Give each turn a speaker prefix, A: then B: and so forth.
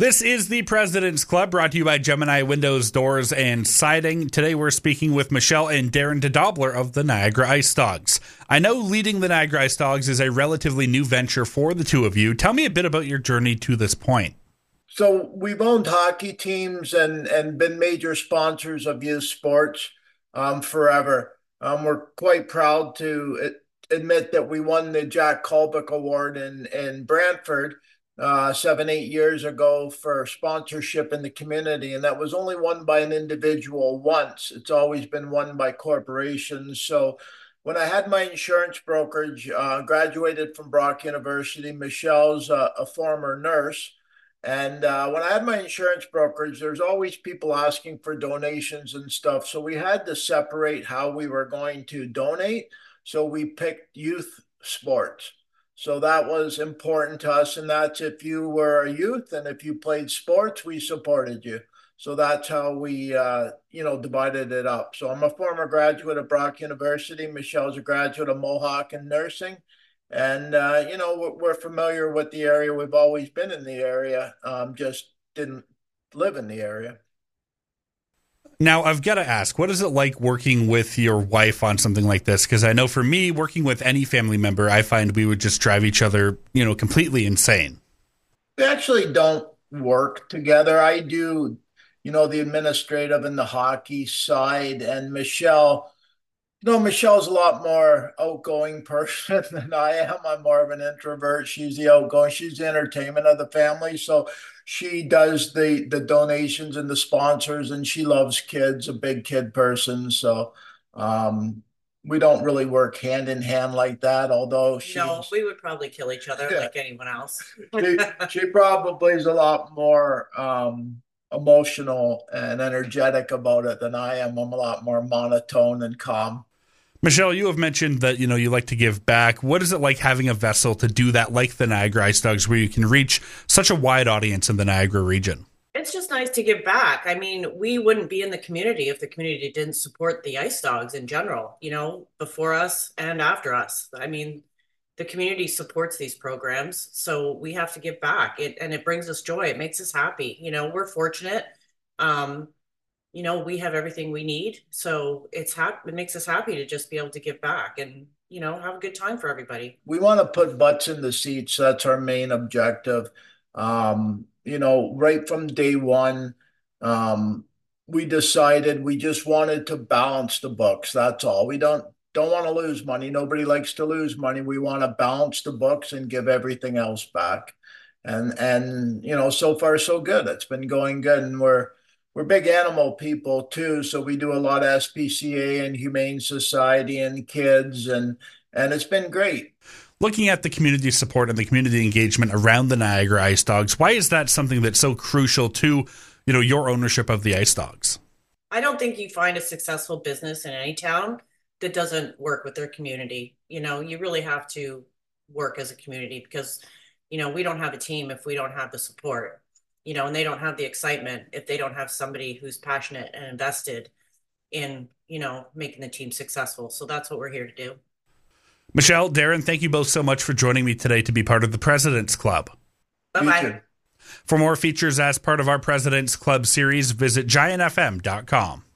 A: This is the President's Club, brought to you by Gemini Windows, Doors, and Siding. Today we're speaking with Michelle and Darren DeDobler of the Niagara Ice Dogs. I know leading the Niagara Ice Dogs is a relatively new venture for the two of you. Tell me a bit about your journey to this point.
B: So we've owned hockey teams and been major sponsors of youth sports forever. We're quite proud to admit that we won the Jack Colbick Award in Brantford 7, 8 years ago for sponsorship in the community, and that was only won by an individual once. It's always been won by corporations. So when I had my insurance brokerage, graduated from Brock University. Michelle's a former nurse. And when I had my insurance brokerage, there's always people asking for donations and stuff. So we had to separate how we were going to donate. So we picked youth sports. So that was important to us. And that's if you were a youth and if you played sports, we supported you. So that's how we, divided it up. So I'm a former graduate of Brock University. Michelle's a graduate of Mohawk in nursing. And, we're familiar with the area. We've always been in the area, just didn't live in the area.
A: Now, I've got to ask, what is it like working with your wife on something like this? Because I know for me, working with any family member, I find we would just drive each other, completely insane.
B: We actually don't work together. I do, the administrative and the hockey side, and Michelle. Michelle's a lot more outgoing person than I am. I'm more of an introvert. She's the outgoing. She's the entertainment of the family. So she does the donations and the sponsors, and she loves kids, a big kid person. So we don't really work hand in hand like that, although
C: No, we would probably kill each other like anyone else.
B: she probably is a lot more emotional and energetic about it than I am. I'm a lot more monotone and calm.
A: Michelle, you have mentioned that, you like to give back. What is it like having a vessel to do that, like the Niagara Ice Dogs, where you can reach such a wide audience in the Niagara region?
C: It's just nice to give back. I mean, we wouldn't be in the community if the community didn't support the Ice Dogs in general, before us and after us. I mean, the community supports these programs, so we have to give back. It brings us joy. It makes us happy. We're fortunate. We have everything we need. So it makes us happy to just be able to give back and, have a good time for everybody.
B: We want to put butts in the seats. That's our main objective. Right from day one, we decided we just wanted to balance the books. That's all. We don't want to lose money. Nobody likes to lose money. We want to balance the books and give everything else back. And so far so good. It's been going good, and we're big animal people too, so we do a lot of SPCA and Humane Society and kids, and it's been great.
A: Looking at the community support and the community engagement around the Niagara Ice Dogs, why is that something that's so crucial to, your ownership of the Ice Dogs?
C: I don't think you find a successful business in any town that doesn't work with their community. You really have to work as a community because, we don't have a team if we don't have the support. And they don't have the excitement if they don't have somebody who's passionate and invested in, making the team successful. So that's what we're here to do.
A: Michelle, Darren, thank you both so much for joining me today to be part of the President's Club.
C: Bye-bye.
A: For more features as part of our President's Club series, visit giantfm.com.